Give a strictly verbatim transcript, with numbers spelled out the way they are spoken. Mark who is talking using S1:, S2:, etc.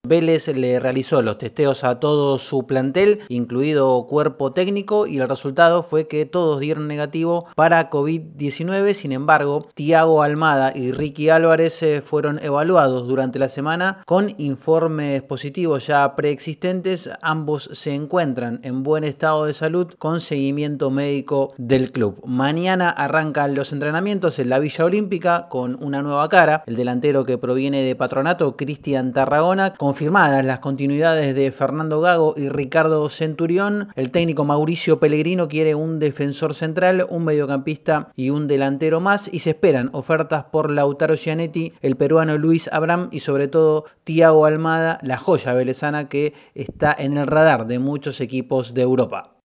S1: Vélez le realizó los testeos a todo su plantel, incluido cuerpo técnico, y el resultado fue que todos dieron negativo para COVID diecinueve. Sin embargo, Thiago Almada y Ricky Álvarez eh, fueron evaluados durante la semana con informes positivos ya preexistentes. Ambos se encuentran en buen estado de salud con seguimiento médico del club. Mañana arrancan los entrenamientos en la Villa Olímpica con una nueva cara, el delantero que proviene de Patronato, Cristian Tarragona. Confirmadas las continuidades de Fernando Gago y Ricardo Centurión, el técnico Mauricio Pellegrino quiere un defensor central, un mediocampista y un delantero más, y se esperan ofertas por Lautaro Gianetti, el peruano Luis Abraham y sobre todo Thiago Almada, la joya velezana que está en el radar de muchos equipos de Europa.